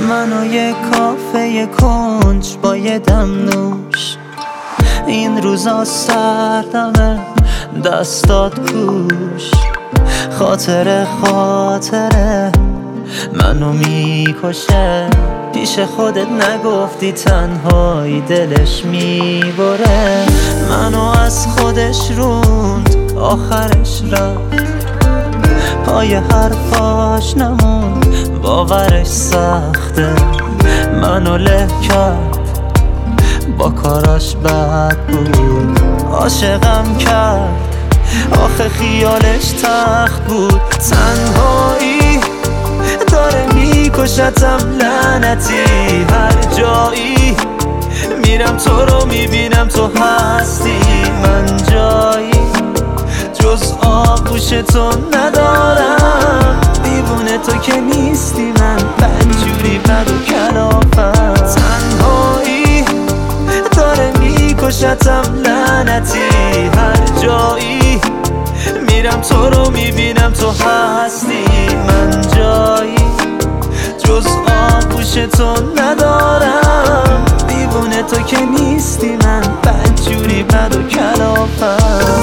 من و یه کافه کنج با یه دم نوش، این روزا سردمه دستات کوش. خاطره منو میکشه، پیش خودت نگفتی تنهایی دلش میبره. منو از خودش روند آخرش رفت، پای حرفاش نموند باورش سخته. منو له کرد با کاراش بد بود، عاشقم کرد آخه خیالش تخت بود. تنهایی داره میکشتم لعنتی، هر جایی میرم تو رو میبینم تو هستی. من جایی جز آغوش تو ندارم، دیوونه تو که نیستی من بدجوری بد و کلافم. تنهایی داره میکشتم لعنتی، هر جایی میرم تو رو میبینم تو هستی. من جایی جز آغوش تو ندارم، دیوونه تو که نیستی من بدجوری بد و کلافم.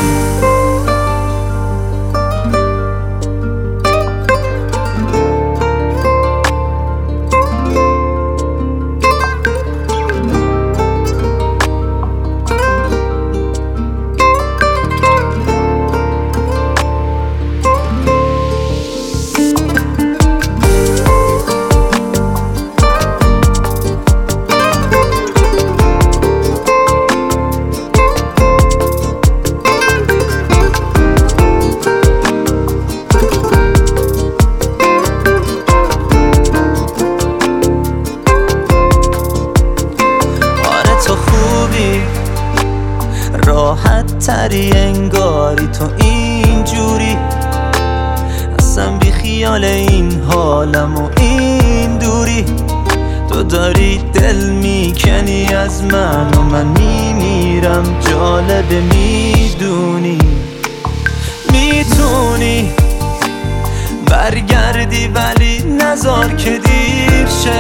راحت تری انگاری تو اینجوری، اصلا بی خیال این حالم و این دوری. تو داری دل میکنی از من و من میمیرم، جالبه میدونی میتونی برگردی ولی نزار که دیر شه،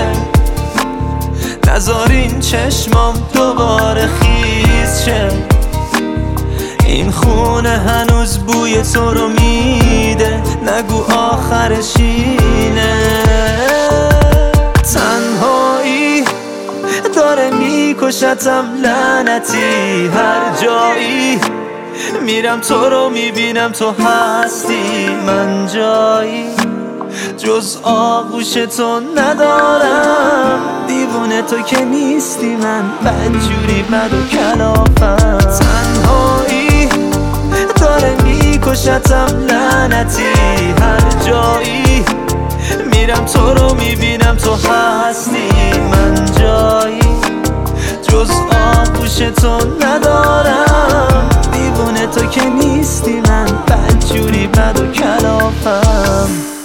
نزار این چشمام دوباره خیز شه. این خونه هنوز بوی تو رو میده، نگو آخرش اینه. تنهایی داره میکشتم لعنتی، هر جایی میرم تو رو میبینم تو هستی. من جایی جز آغوش تو ندارم، دیوونه تو که نیستی من بدجوری بد و کلافم. تنهایی داره میکشتم لعنتی، هر جایی میرم تو رو میبینم تو هستی. من جایی جز آغوش تو ندارم، دیوونه تو که نیستی من بدجوری بد و کلافم.